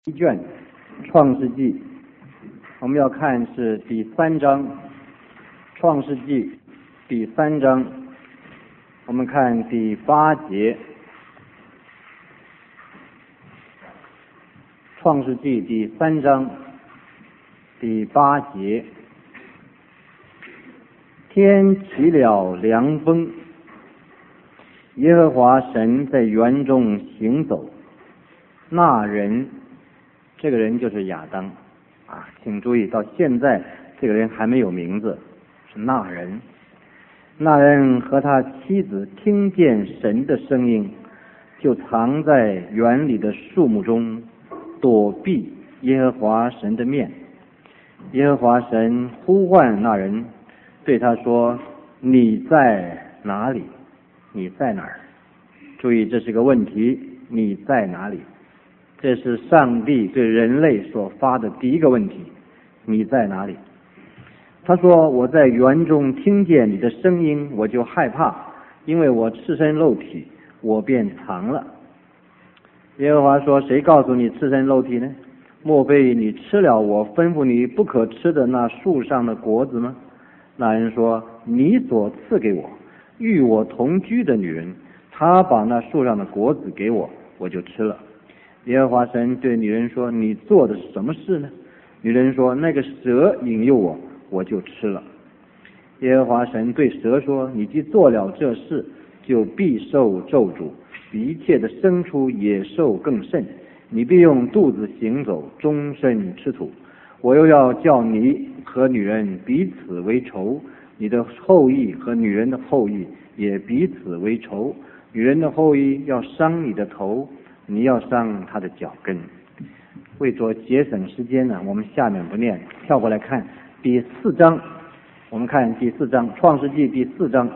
一卷创世纪，我们要看是第3章，创世纪第3章，我们看第8节，创世纪第3章第8节，天起了凉风，耶和华神在园中行走，那人，这个人就是亚当啊，请注意，到现在这个人还没有名字，是那人。那人和他妻子听见神的声音，就藏在园里的树木中，躲避耶和华神的面。耶和华神呼唤那人，对他说：你在哪里？你在哪儿？注意，这是个问题，你在哪里？这是上帝对人类所发的第一个问题，你在哪里？他说：我在园中听见你的声音，我就害怕，因为我赤身露体，我便藏了。耶和华说：谁告诉你赤身露体呢？莫非你吃了我吩咐你不可吃的那树上的果子吗？那人说：你所赐给我与我同居的女人，她把那树上的果子给我，我就吃了。耶和华神对女人说：你做的什么事呢？女人说：那个蛇引诱我，我就吃了。耶和华神对蛇说：你既做了这事，就必受咒诅，比一切的牲畜野兽更甚。你必用肚子行走，终身吃土。我又要叫你和女人彼此为仇，你的后裔和女人的后裔也彼此为仇。女人的后裔要伤你的头，你要伤他的脚跟。为着节省时间呢，我们下面不念，跳过来看第4章。我们看第4章，创世纪第4章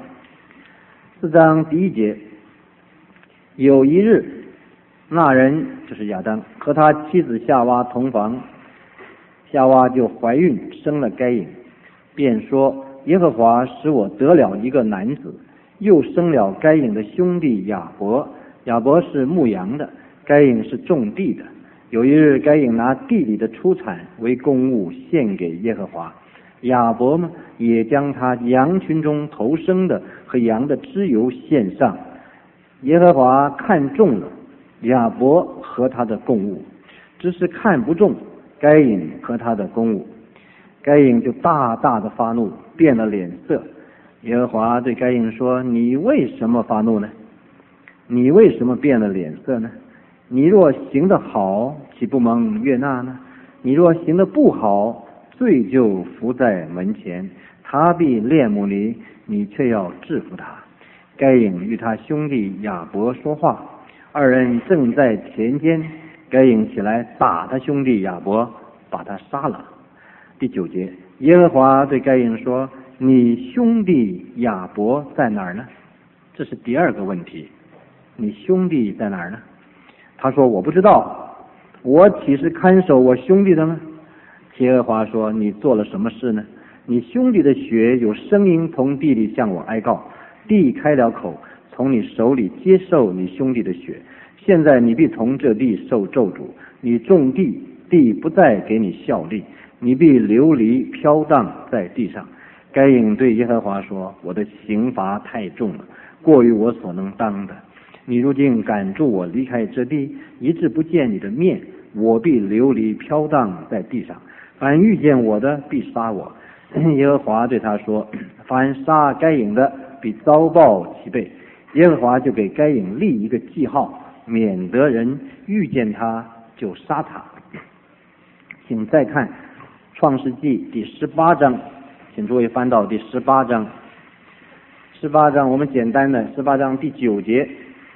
，4章第1节。有一日，那人就是亚当和他妻子夏娃同房，夏娃就怀孕生了该隐，便说：耶和华使我得了一个男子，又生了该隐的兄弟亚伯。亚伯是牧羊的，该隐是种地的。有一日，该隐拿地里的出产为供物献给耶和华，亚伯呢也将他羊群中头生的和羊的脂油献上。耶和华看中了亚伯和他的供物，只是看不中该隐和他的供物。该隐就大大的发怒，变了脸色。耶和华对该隐说：你为什么发怒呢？你为什么变了脸色呢？你若行得好，岂不蒙悦纳呢？你若行得不好，罪就伏在门前，他必恋慕你，你却要制服他。该隐与他兄弟亚伯说话，二人正在田间，该隐起来打他兄弟亚伯，把他杀了。第9节，耶和华对该隐说：你兄弟亚伯在哪儿呢？这是第2个问题，你兄弟在哪儿呢？他说：我不知道，我岂是看守我兄弟的呢？耶和华说：你做了什么事呢？你兄弟的血有声音从地里向我哀告，地开了口，从你手里接受你兄弟的血。现在你必从这地受咒诅，你种地，地不再给你效力，你必流离飘荡在地上。该隐对耶和华说：我的刑罚太重了，过于我所能当的。你如今赶住我离开这地，以致不见你的面，我必流离飘荡在地上。凡遇见我的，必杀我。耶和华对他说：凡杀该隐的，必遭报其倍。耶和华就给该隐立一个记号，免得人遇见他就杀他。请再看创世纪第18章，请诸位翻到第18章。18章我们简单的18章第9节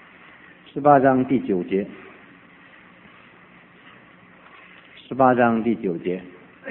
，18章第9节，18章第9节。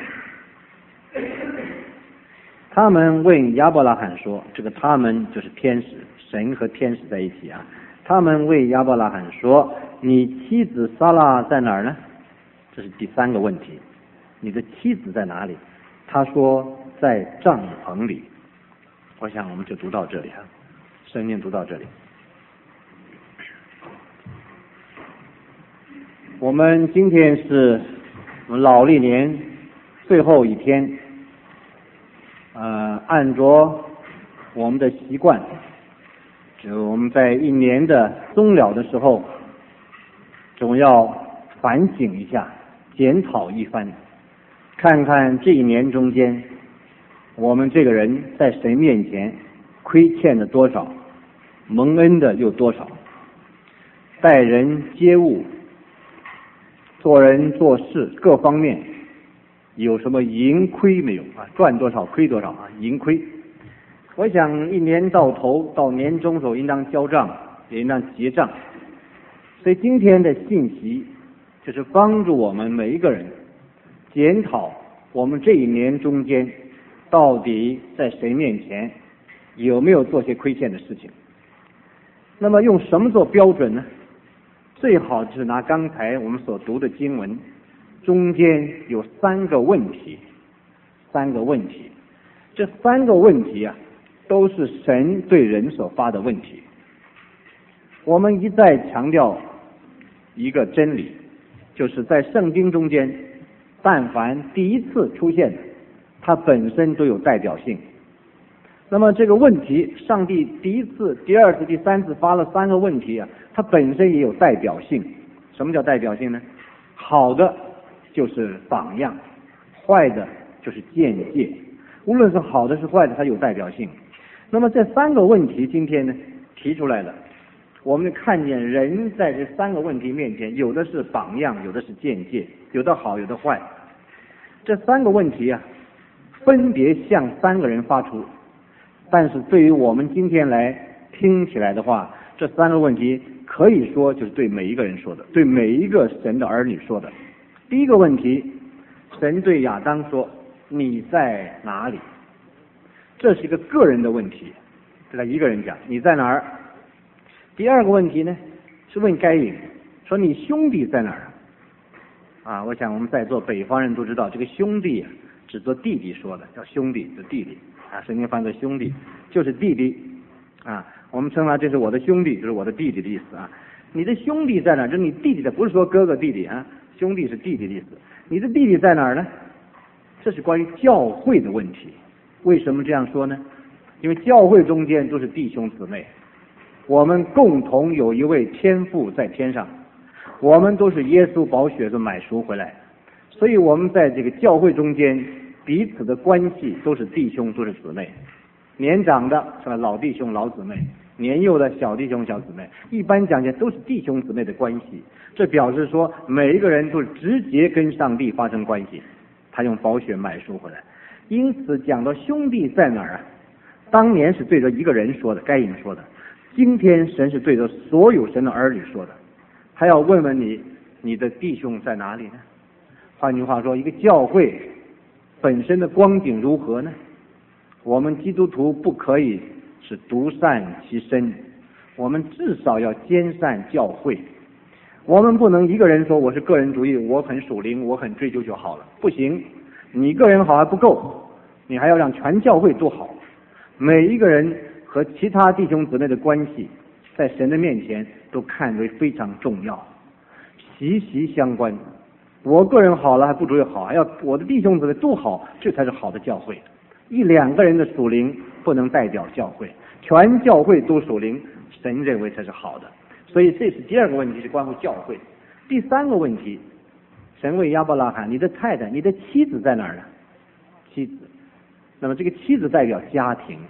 他们问亚伯拉罕说，这个他们就是天使，神和天使在一起啊。他们问亚伯拉罕说：你妻子撒拉在哪儿呢？这是第3个问题，你的妻子在哪里？他说在帐篷里。我想我们就读到这里啊，圣经读到这里。 我们今天是老历年最后一天，按着我们的习惯，就我们在一年的终了的时候，总要反省一下，检讨一番，看看这一年中间，我们这个人在神面前亏欠了多少，蒙恩的有多少，待人接物，做人做事各方面有什么盈亏没有啊？赚多少亏多少啊？盈亏。我想一年到头到年终时候应当交账，也应当结账。所以今天的信息就是帮助我们每一个人检讨我们这一年中间到底在神面前有没有做些亏欠的事情。那么用什么做标准呢？最好就是拿刚才我们所读的经文中间有三个问题，这三个问题啊，都是神对人所发的问题。我们一再强调一个真理，就是在圣经中间，但凡第一次出现的，它本身都有代表性。那么这个问题，上帝第一次、第二次、第三次发了三个问题啊，它本身也有代表性。什么叫代表性呢？好的就是榜样，坏的就是见解。无论是好的是坏的，它有代表性。那么这三个问题今天呢提出来了，我们看见人在这三个问题面前，有的是榜样，有的是见解，有的好，有的坏。这三个问题啊，分别向三个人发出。但是对于我们今天来听起来的话，这三个问题可以说就是对每一个人说的，对每一个神的儿女说的。第一个问题，神对亚当说：你在哪里？这是一个个人的问题，对他一个人讲你在哪儿。第二个问题呢，是问该隐，说你兄弟在哪儿啊？我想我们在座北方人都知道，这个兄弟啊，只做弟弟说的，叫兄弟，就弟弟啊，圣经翻作兄弟，就是弟弟啊。我们称他这是我的兄弟，就是我的弟弟的意思啊。你的兄弟在哪儿？就是你弟弟的，不是说哥哥弟弟啊，兄弟是弟弟的意思。你的弟弟在哪儿呢？这是关于教会的问题。为什么这样说呢？因为教会中间都是弟兄姊妹，我们共同有一位天父在天上，我们都是耶稣宝血所买赎回来，所以我们在这个教会中间彼此的关系都是弟兄，都是姊妹。年长的是吧，老弟兄老姊妹，年幼的小弟兄小姊妹，一般讲起来都是弟兄姊妹的关系。这表示说每一个人都是直接跟上帝发生关系，他用宝血买赎回来。因此讲到兄弟在哪儿啊，当年是对着一个人说的，该隐说的，今天神是对着所有神的儿女说的。还要问问你，你的弟兄在哪里呢？换句话说，一个教会本身的光景如何呢？我们基督徒不可以是独善其身，我们至少要兼善教会。我们不能一个人说我是个人主义，我很属灵，我很追求就好了，不行。你个人好还不够，你还要让全教会都好。每一个人和其他弟兄姊妹的关系，在神的面前都看为非常重要，息息相关。我个人好了还不足以好，还要我的弟兄姊妹都好，这才是好的教会。一两个人的属灵不能代表教会，全教会都属灵，神认为才是好的。所以这是第二个问题，是关乎教会。第三个问题，神问亚伯拉罕：你的太太，你的妻子在哪儿呢？妻子。那么这个妻子代表家庭，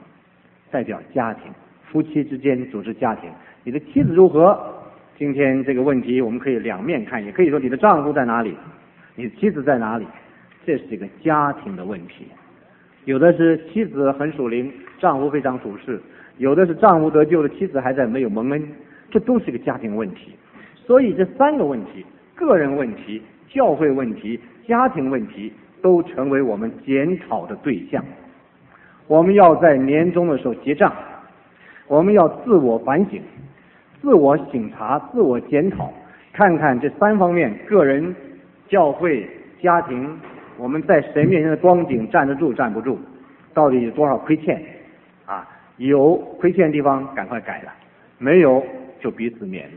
夫妻之间组织家庭。你的妻子如何？今天这个问题我们可以两面看，也可以说你的丈夫在哪里，你的妻子在哪里，这是一个家庭的问题。有的是妻子很属灵，丈夫非常属世；有的是丈夫得救了，妻子还在没有蒙恩，这都是一个家庭问题。所以这三个问题，个人问题、教会问题、家庭问题，都成为我们检讨的对象。我们要在年终的时候结账，我们要自我反省、自我省察、自我检讨，看看这三方面：个人、教会、家庭，我们在神面前的光景站得住站不住，到底有多少亏欠啊？有亏欠的地方赶快改了，没有就彼此勉励。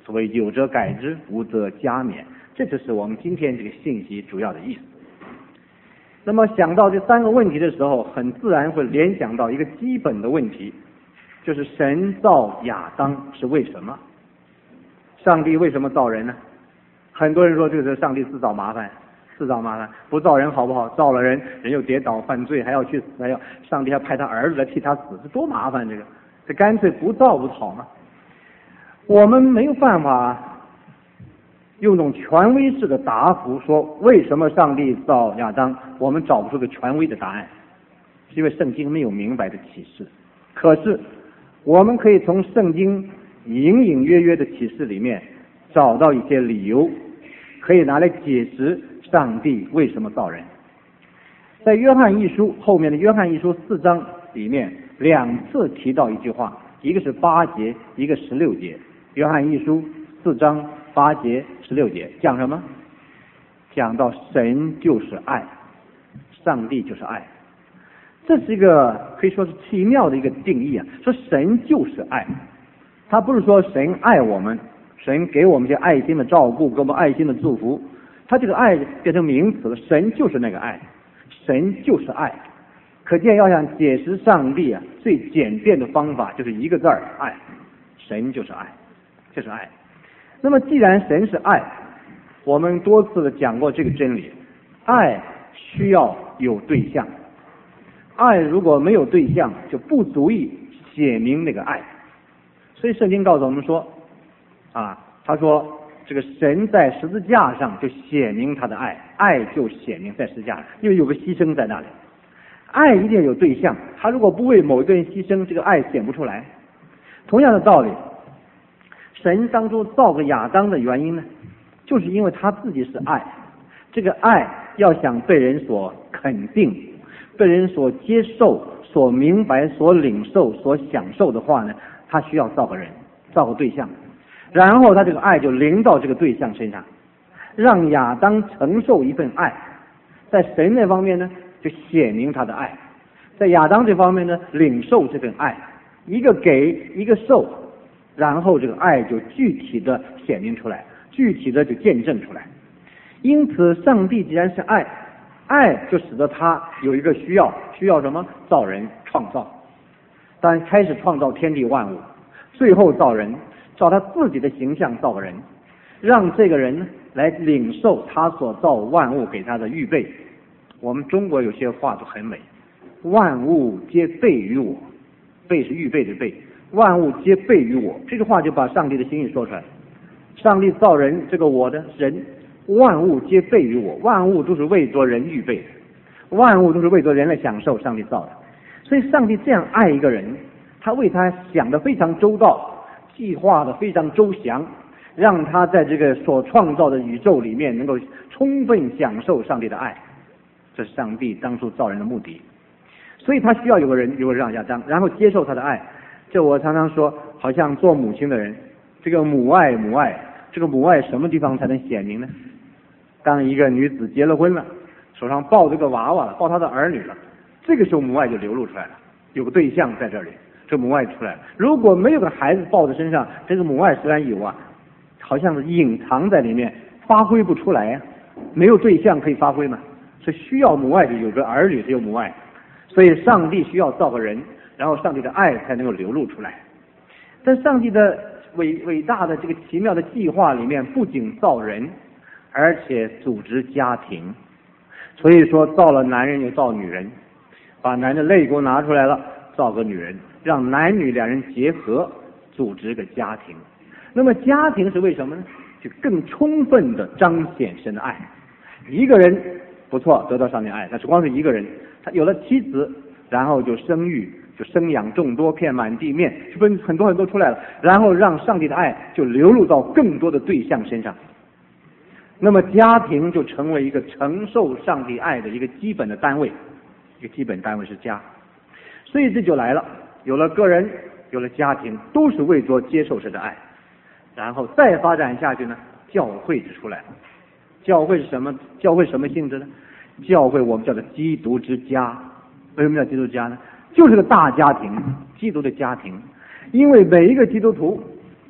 所谓有则改之，无则加勉，这就是我们今天这个信息主要的意思。那么想到这3个问题的时候，很自然会联想到一个基本的问题，就是神造亚当是为什么？上帝为什么造人呢？很多人说这个是上帝自找麻烦，不造人好不好？造了人，人又跌倒犯罪，还要去死，上帝还派他儿子来替他死，这多麻烦！这干脆不造不好吗？我们没有办法用种权威式的答复说为什么上帝造亚当，我们找不出个权威的答案，是因为圣经没有明白的启示。可是我们可以从圣经隐隐约约的启示里面找到一些理由，可以拿来解释上帝为什么造人。在约翰一书后面的约翰一书4章里面2次提到一句话，一个是8节，一个16节。约翰一书4章8节16节讲什么？讲到神就是爱，上帝就是爱。这是一个可以说是奇妙的一个定义啊！说神就是爱，他不是说神爱我们，神给我们一些爱心的照顾，给我们爱心的祝福，他这个爱变成名词了，神就是那个爱，神就是爱。可见要想解释上帝啊，最简便的方法就是一个字儿：爱。神就是爱，就是爱。那么既然神是爱，我们多次的讲过这个真理，爱需要有对象，爱如果没有对象，就不足以写明那个爱。所以圣经告诉我们说他说这个神在十字架上就写明他的爱，爱就写明在十字架上，因为有个牺牲在那里。爱一定要有对象，他如果不为某一个人牺牲，这个爱显不出来。同样的道理，神当初造个亚当的原因呢，就是因为他自己是爱，这个爱要想被人所肯定，被人所接受，所明白，所领受，所享受的话呢，他需要造个人，造个对象，然后他这个爱就临到这个对象身上，让亚当承受一份爱。在神那方面呢，就显明他的爱；在亚当这方面呢，领受这份爱，一个给，一个受，然后这个爱就具体的显明出来，具体的就见证出来。因此，上帝既然是爱，爱就使得他有一个需要什么？造人，创造。但开始创造天地万物，最后造人，照他自己的形象造个人，让这个人来领受他所造万物给他的预备。我们中国有些话都很美，万物皆备于我，备是预备的备，万物皆备于我，这句话就把上帝的心意说出来。上帝造人，这个我的人，万物皆备于我，万物都是为着人预备的，万物都是为着人来享受上帝造的。所以上帝这样爱一个人，他为他想得非常周到，计划得非常周详，让他在这个所创造的宇宙里面能够充分享受上帝的爱。这是上帝当初造人的目的。所以他需要有个人让亚当，然后接受他的爱。这我常常说，好像做母亲的人，这个母爱，这个母爱什么地方才能显明呢？当一个女子结了婚了，手上抱这个娃娃了，抱她的儿女了，这个时候母爱就流露出来了，有个对象在这里，这母爱出来了。如果没有个孩子抱在身上，这个母爱虽然有好像是隐藏在里面，发挥不出来没有对象可以发挥嘛。所以需要母爱的，有个儿女才有母爱。所以上帝需要造个人，然后上帝的爱才能够流露出来。在上帝的伟大的这个奇妙的计划里面，不仅造人，而且组织家庭。所以说造了男人又造女人，把男的肋骨拿出来了，造个女人，让男女两人结合，组织个家庭。那么家庭是为什么呢？就更充分的彰显神的爱。一个人不错，得到上帝爱，但是光是一个人，他有了妻子，然后就生育，就生养众多，遍满地面，就分很多出来了，然后让上帝的爱就流入到更多的对象身上。那么家庭就成为一个承受上帝爱的一个基本的单位，一个基本单位是家。所以这就来了，有了个人，有了家庭，都是为着接受神的爱，然后再发展下去呢，教会就出来了。教会是什么？教会什么性质呢？教会我们叫做基督之家。为什么叫基督家呢？就是个大家庭，基督的家庭。因为每一个基督徒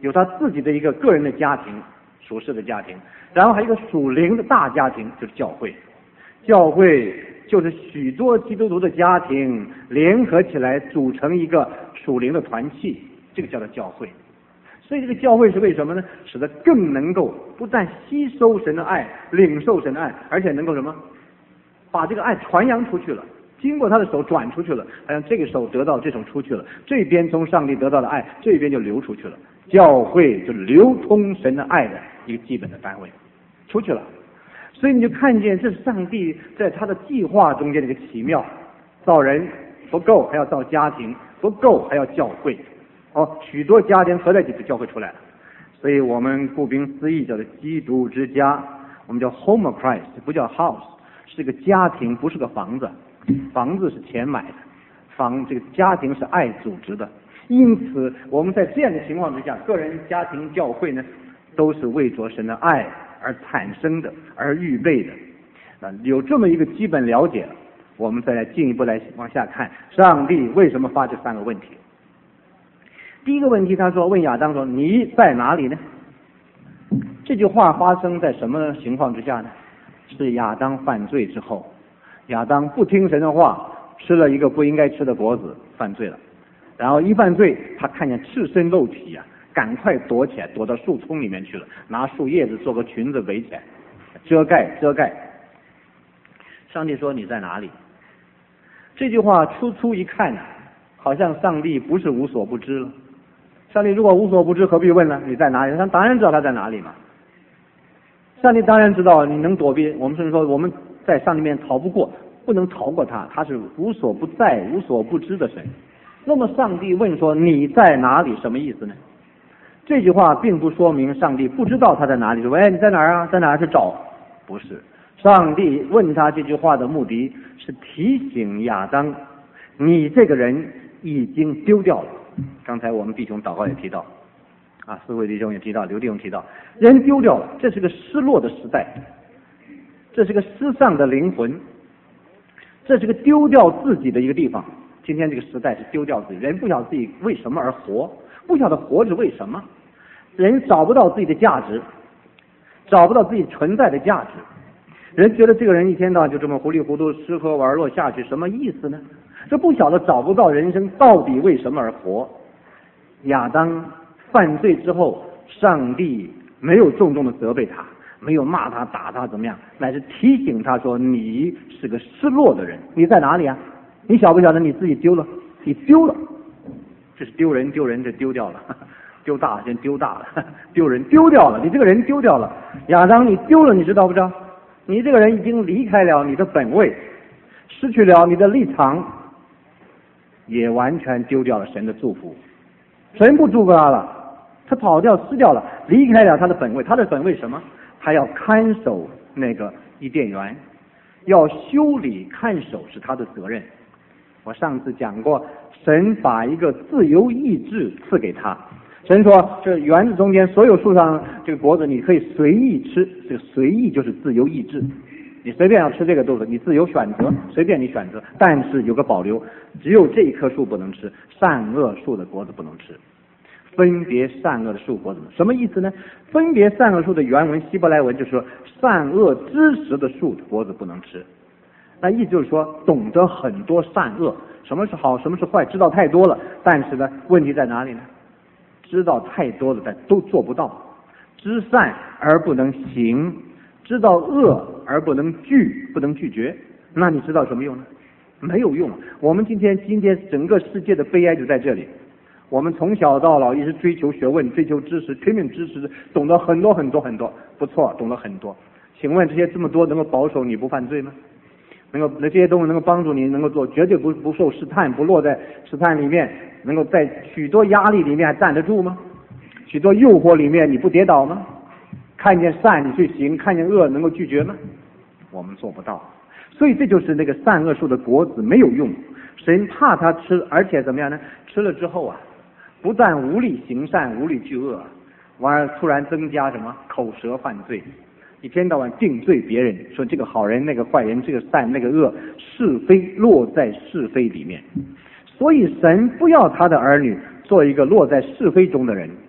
有他自己的一个个人的家庭，属世的家庭，然后还有一个属灵的大家庭，就是教会。教会就是许多基督徒的家庭联合起来组成一个属灵的团契，这个叫做教会。所以这个教会是为什么呢？使得更能够不但吸收神的爱，领受神的爱，而且能够什么？把这个爱传扬出去了，经过他的手转出去了，好像这个手得到这种出去了，这边从上帝得到的爱，这边就流出去了。教会就流通神的爱的一个基本的单位，出去了。所以你就看见这是上帝在他的计划中间的一个奇妙，造人不够还要造家庭，不够还要教会。许多家庭合在一起，教会出来了。所以我们顾名思义叫做基督之家，我们叫 Home of Christ， 不叫 house， 是个家庭，不是个房子。房子是钱买的，这个家庭是爱组织的。因此我们在这样的情况之下，个人、家庭、教会呢，都是为着神的爱而产生的，而预备的。有这么一个基本了解，我们再来进一步来往下看，上帝为什么发这三个问题。第一个问题，他说，问亚当说，你在哪里呢？这句话发生在什么情况之下呢？是亚当犯罪之后，亚当不听神的话，吃了一个不应该吃的果子，犯罪了。然后一犯罪，他看见赤身露体啊，赶快躲起来，躲到树丛里面去了，拿树叶子做个裙子围起来，遮盖。上帝说，你在哪里？这句话初一看，好像上帝不是无所不知了。上帝如果无所不知，何必问呢？你在哪里？他当然知道他在哪里嘛。上帝当然知道你能躲避，我们甚至说我们在上帝面前逃不过，不能逃过他，他是无所不在、无所不知的神。那么上帝问说，你在哪里？什么意思呢？这句话并不说明上帝不知道他在哪里，说你在哪儿啊？在哪儿去找？不是，上帝问他这句话的目的是提醒亚当，你这个人已经丢掉了。刚才我们弟兄祷告也提到四位弟兄也提到，刘弟兄提到，人丢掉了，这是个失落的时代，这是个失丧的灵魂，这是个丢掉自己的一个地方。今天这个时代是丢掉自己，人不晓得自己为什么而活，不晓得活着为什么，人找不到自己的价值，找不到自己存在的价值，人觉得这个人一天到晚就这么糊里糊涂吃喝玩乐下去，什么意思呢？这不晓得找不到人生到底为什么而活。亚当犯罪之后，上帝没有重重的责备他，没有骂他打他怎么样，乃是提醒他说，你是个失落的人，你在哪里啊？你晓不晓得你自己丢了？你丢了，这是丢人，这丢掉了，丢大了，真丢大了，丢人丢掉了，你这个人丢掉了。亚当你丢了，你知道不知道？你这个人已经离开了你的本位，失去了你的立场，也完全丢掉了神的祝福。神不祝福他了，他跑掉失掉了，离开了他的本位。他的本位什么？他要看守那个伊甸园，要修理看守是他的责任。我上次讲过，神把一个自由意志赐给他。神说，这园子中间所有树上这个果子你可以随意吃，这个随意就是自由意志，你随便要吃这个豆子，你自由选择，随便你选择，但是有个保留，只有这一棵树不能吃，善恶树的果子不能吃。分别善恶的树果子，什么意思呢？分别善恶树的原文希伯来文就是说，善恶知识的树的果子不能吃。那意思就是说，懂得很多善恶，什么是好，什么是坏，知道太多了。但是呢，问题在哪里呢？知道太多了，但都做不到。知善而不能行，知道恶而不能拒绝，那你知道什么用呢？没有用。我们今天整个世界的悲哀就在这里。我们从小到老一直追求学问，追求知识，拼命知识，懂得很多，不错，懂了很多。请问这些这么多能够保守你不犯罪吗？这些东西能够帮助你能够做，绝对不受试探，不落在试探里面，能够在许多压力里面还站得住吗？许多诱惑里面你不跌倒吗？看见善你去行，看见恶能够拒绝吗？我们做不到。所以这就是那个善恶树的果子没有用，神怕他吃，而且怎么样呢？吃了之后不但无力行善，无力拒恶，完而突然增加什么口舌犯罪，一天到晚定罪别人，说这个好人那个坏人，这个善那个恶，是非落在是非里面。所以神不要他的儿女做一个落在是非中的人，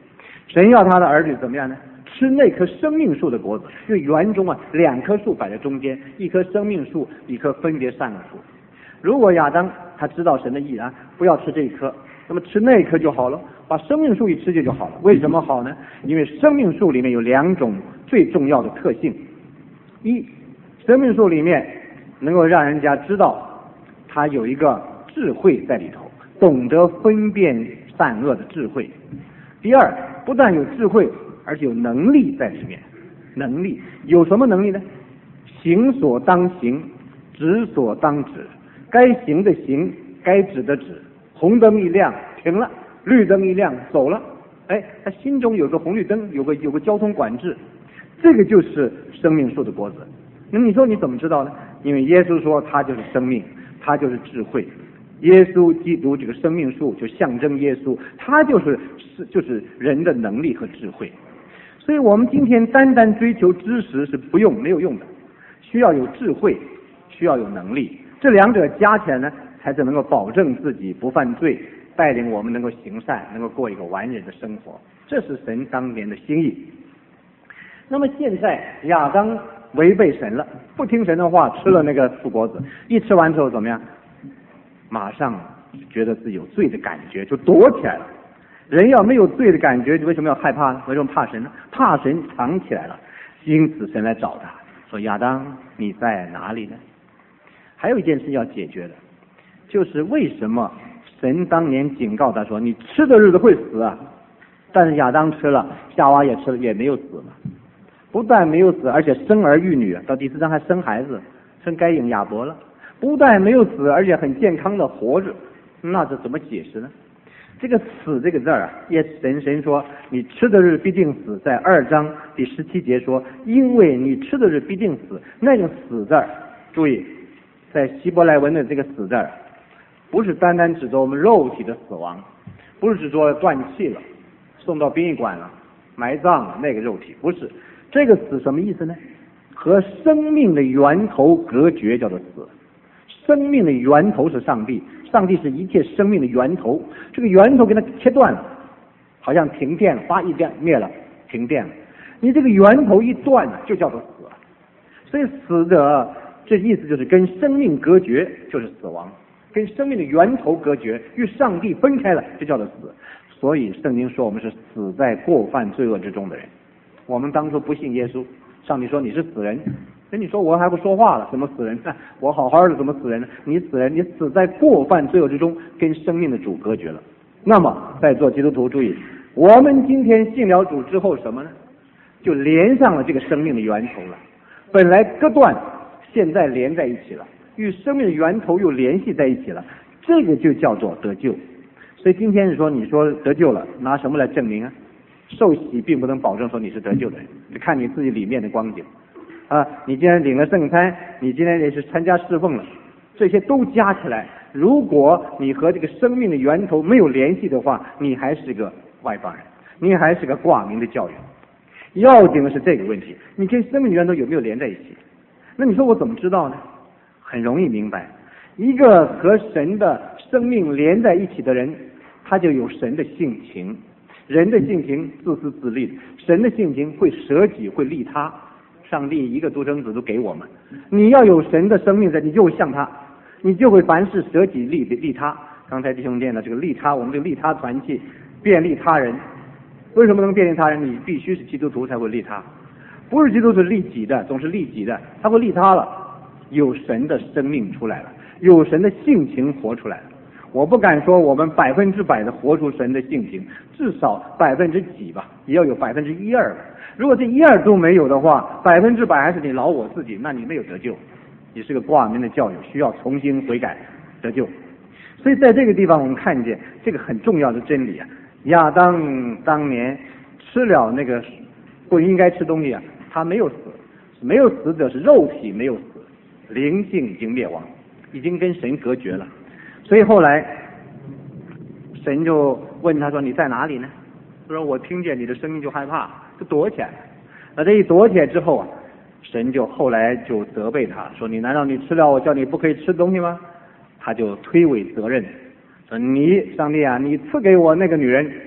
神要他的儿女怎么样呢？吃那棵生命树的果子，因为园中两棵树摆在中间，一棵生命树，一棵分别善恶树。如果亚当他知道神的意不要吃这一棵，那么吃那一棵就好了，把生命树一吃就好了。为什么好呢？因为生命树里面有2种最重要的特性：一，生命树里面能够让人家知道它有一个智慧在里头，懂得分辨善恶的智慧。第二，不但有智慧，而且有能力在里面。能力有什么能力呢？行所当行，止所当止，该行的行，该止的止。红灯一亮停了，绿灯一亮走了。他心中有个红绿灯，有个交通管制，这个就是生命树的果子。那你说你怎么知道呢？因为耶稣说他就是生命，他就是智慧。耶稣基督这个生命树就象征耶稣，他就是人的能力和智慧。所以我们今天单单追求知识是没有用的，需要有智慧，需要有能力，这2者加起来呢，才是能够保证自己不犯罪，带领我们能够行善，能够过一个完人的生活。这是神当年的心意。那么现在亚当违背神了，不听神的话，吃了那个树果子，一吃完之后怎么样？马上觉得自己有罪的感觉，就躲起来了。人要没有罪的感觉，为什么要害怕呢？为什么怕神呢？怕神藏起来了。因此神来找他，说亚当你在哪里呢？还有一件事要解决的，就是为什么神当年警告他说你吃的日子会死啊？但是亚当吃了，夏娃也吃了，也没有死嘛。不但没有死，而且生儿育女，到第4章还生孩子，生该隐亚伯了。不但没有死，而且很健康的活着，那这怎么解释呢？这个死这个字神说你吃的日必定死，在2章第17节说，因为你吃的日必定死。那个死字注意，在希伯来文的这个死字不是单单指着我们肉体的死亡，不是指着断气了，送到殡仪馆了，埋葬了那个肉体，不是。这个死什么意思呢？和生命的源头隔绝，叫做死。生命的源头是上帝，上帝是一切生命的源头，这个源头给它切断了，好像停电了，一电灭了，停电了。你这个源头一断就叫做死。所以死者这意思就是跟生命隔绝，就是死亡，跟生命的源头隔绝，与上帝分开了，就叫做死。所以圣经说我们是死在过犯罪恶之中的人。我们当初不信耶稣，上帝说你是死人，那你说我还不说话了，怎么死人？我好好的怎么死人呢？你死人，你死在过犯罪恶之中，跟生命的主隔绝了。那么在座基督徒注意，我们今天信了主之后什么呢？就连上了这个生命的源头了。本来割断，现在连在一起了，与生命的源头又联系在一起了，这个就叫做得救。所以今天是说你说得救了，拿什么来证明啊？受洗并不能保证说你是得救的人，就看你自己里面的光景你今天领了圣餐，你今天也是参加侍奉了，这些都加起来，如果你和这个生命的源头没有联系的话，你还是个外邦人，你还是个挂名的教友。要紧的是这个问题，你跟生命的源头有没有连在一起？那你说我怎么知道呢？很容易明白，一个和神的生命连在一起的人，他就有神的性情。人的性情自私自利，神的性情会舍己，会利他。上帝一个独生子都给我们，你要有神的生命在，你就会像他，你就会凡事舍己利他。刚才弟兄念的这个利他，我们这个利他团契便利他人。为什么能便利他人？你必须是基督徒才会利他，不是基督徒利己的，总是利己的，他会利他了。有神的生命出来了，有神的性情活出来了。我不敢说我们100%的活出神的性情，至少几吧，也要有1%-2%吧。如果这1-2都没有的话，100%还是你老我自己，那你没有得救，你是个挂名的教友，需要重新悔改得救。所以在这个地方我们看见这个很重要的真理亚当当年吃了那个不应该吃东西他没有死，没有死者是肉体没有死，灵性已经灭亡，已经跟神隔绝了。所以后来神就问他说你在哪里呢？他说我听见你的声音就害怕，就躲起来了。那这一躲起来之后神就后来就责备他说你难道你吃了我叫你不可以吃东西吗？他就推诿责任说你上帝你赐给我那个女人，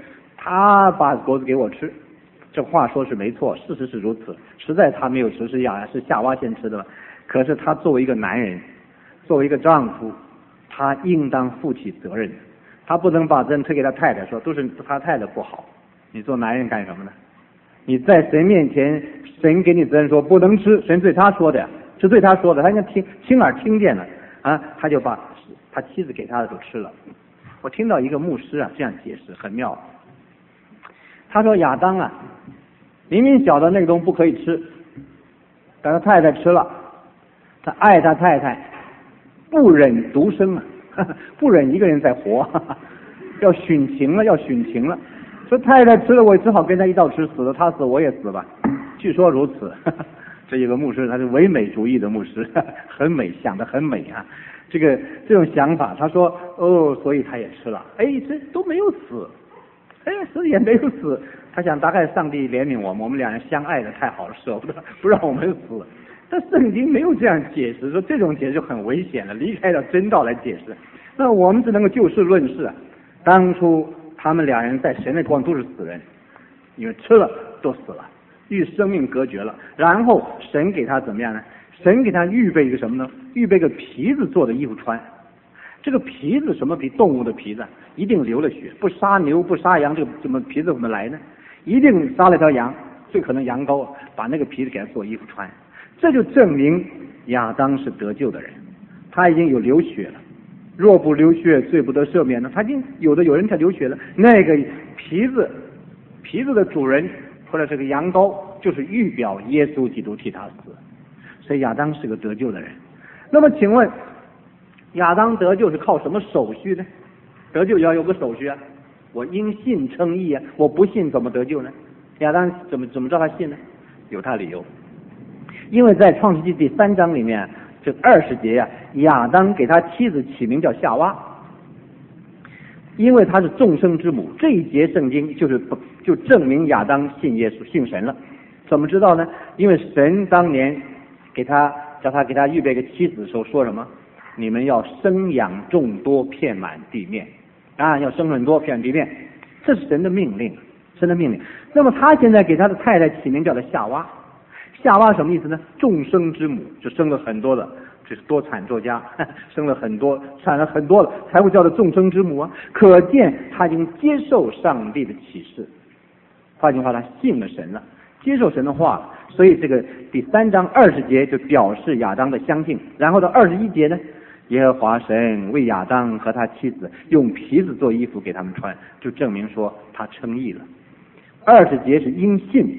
他把果子给我吃。这话说是没错，事实是如此。实在他没有吃，是夏娃先吃的了。可是他作为一个男人，作为一个丈夫，他应当负起责任。他不能把责任推给他太太，说都是他太太不好。你做男人干什么呢？你在神面前，神给你责任说不能吃，神对他说的，是对他说的，他应该亲耳听见了啊，他就把他妻子给他的都吃了。我听到一个牧师啊这样解释，很妙。他说亚当啊，明明晓得那个东西不可以吃，但他太太吃了，他爱他太太，不忍独生啊，不忍一个人在活，要殉情了，要殉情了。说太太吃了，我只好跟他一道吃，死了他死我也死吧。据说如此。这有个牧师，他是唯美主义的牧师，很美，想得很美啊。这种想法，他说哦，所以他也吃了，哎，这都没有死。哎，死也没有死，他想大概上帝怜悯我们两人相爱的太好了，舍不得不让我们死。但圣经没有这样解释，说这种解释就很危险了，离开了真道来解释。那我们只能够就事论事啊。当初他们两人在神的光都是死人，因为吃了都死了，与生命隔绝了。然后神给他怎么样呢？神给他预备一个什么呢？预备个皮子做的衣服穿。这个皮子什么皮？动物的皮子，一定流了血，不杀牛不杀羊，这个怎么皮子怎么来呢？一定杀了条羊，最可能羊羔，把那个皮子给他做衣服穿。这就证明亚当是得救的人，他已经有流血了。若不流血，罪不得赦免呢。他已经有人在流血了。那个皮子的主人或者这个羊羔，就是预表耶稣基督替他死，所以亚当是个得救的人。那么请问，亚当得救是靠什么手续呢？得救要有个手续啊，我因信称义啊，我不信怎么得救呢？亚当怎么知道他信呢？有他理由，因为在创世纪第3章里面，这20节啊，亚当给他妻子起名叫夏娃，因为她是众生之母。这一节圣经就证明亚当信耶稣信神了。怎么知道呢？因为神当年叫他给他预备个妻子的时候说什么？你们要生养众多，遍满地面啊，要生很多，遍满地面，这是神的命令，神的命令。那么他现在给他的太太起名叫做夏娃，夏娃什么意思呢？众生之母，就生了很多的，这是多产作家，生了很多，产了很多的，才会叫做众生之母啊。可见他已经接受上帝的启示，换句话，他信了神了，接受神的话了。所以这个第3章20节就表示亚当的相信。然后到21节呢，耶和华神为亚当和他妻子用皮子做衣服给他们穿，就证明说他称义了。20节是因信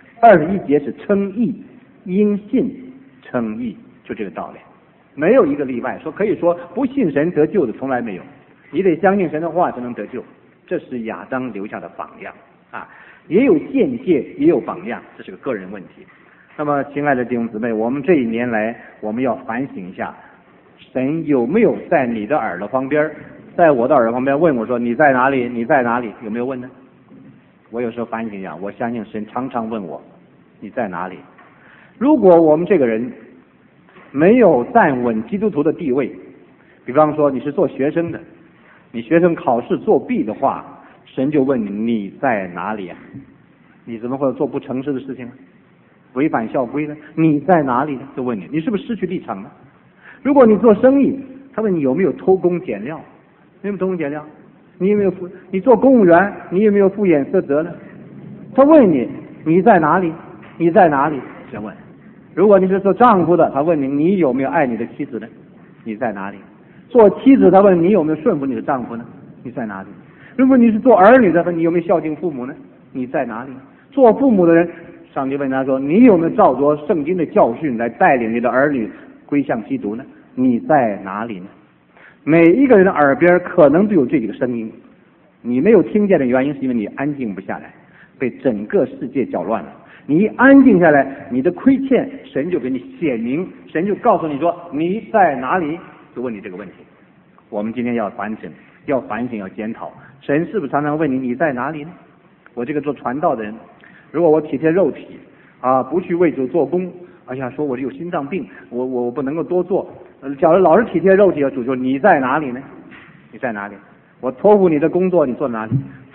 ，21节是称义，因信称义，就这个道理，没有一个例外。说可以说不信神得救的从来没有，你得相信神的话才能得救。这是亚当留下的榜样啊，也有见解，也有榜样，这是个个人问题。那么亲爱的弟兄姊妹，我们这一年来我们要反省一下，神有没有在你的耳朵旁边，在我的耳朵旁边问我说你在哪里，你在哪里？有没有问呢？我有时候反省一下，我相信神常常问我你在哪里。如果我们这个人没有站稳基督徒的地位，比方说你是做学生的，你学生考试作弊的话，神就问你在哪里啊？你怎么会做不诚实的事情呢？违反校规呢？你在哪里呢？就问你是不是失去立场呢？如果你做生意，他问你有没有偷工减料，有没有偷工减料？你有没有你做公务员，你有没有负眼色责呢？他问你在哪里？你在哪里？先问。如果你是做丈夫的，他问你有没有爱你的妻子呢？你在哪里？做妻子，他问你有没有顺服你的丈夫呢？你在哪里？如果你是做儿女的，你有没有孝敬父母呢？你在哪里？做父母的人，上帝问他说你有没有照着圣经的教训来带领你的儿女归向基督呢？你在哪里呢？每一个人的耳边可能都有这几个声音，你没有听见的原因是因为你安静不下来，被整个世界搅乱了。你一安静下来，你的亏欠神就给你显明，神就告诉你说你在哪里，就问你这个问题。我们今天要反省，要检讨，神是不是常常问你在哪里呢？我这个做传道的人，如果我体贴肉体啊，不去为主做工，哎呀，说我有心脏病，我不能够多做。假如老是体贴肉体，主说你在哪里呢？你在哪里？我托付你的工作，你做哪里？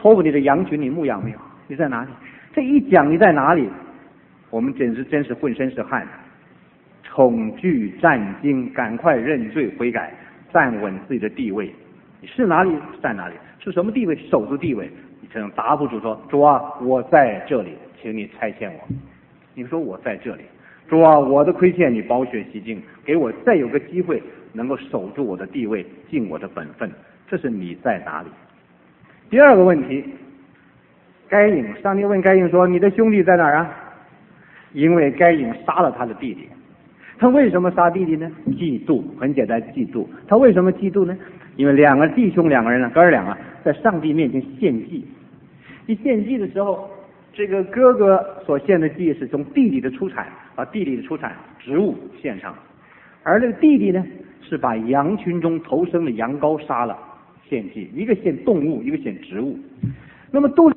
托付你的羊群，你牧养没有？你在哪里？这一讲你在哪里，我们真是浑身是汗，恐惧战惊，赶快认罪悔改，站稳自己的地位。你是哪里站哪里，是什么地位守住地位，你才能答不住说主啊，我在这里，请你差遣我。你说我在这里，主啊，我的亏欠你保血洗净，给我再有个机会能够守住我的地位，尽我的本分。这是你在哪里？第二个问题，该隐，上帝问该隐说：“你的兄弟在哪儿啊？”因为该隐杀了他的弟弟。他为什么杀弟弟呢？嫉妒，很简单，嫉妒。他为什么嫉妒呢？因为两个弟兄，两个人呢，哥俩啊，在上帝面前献祭。一献祭的时候，这个哥哥所献的祭是从地里的出产，把地里的出产植物献上，而这个弟弟呢，是把羊群中头生的羊羔杀了献祭，一个献动物，一个献植物。那么都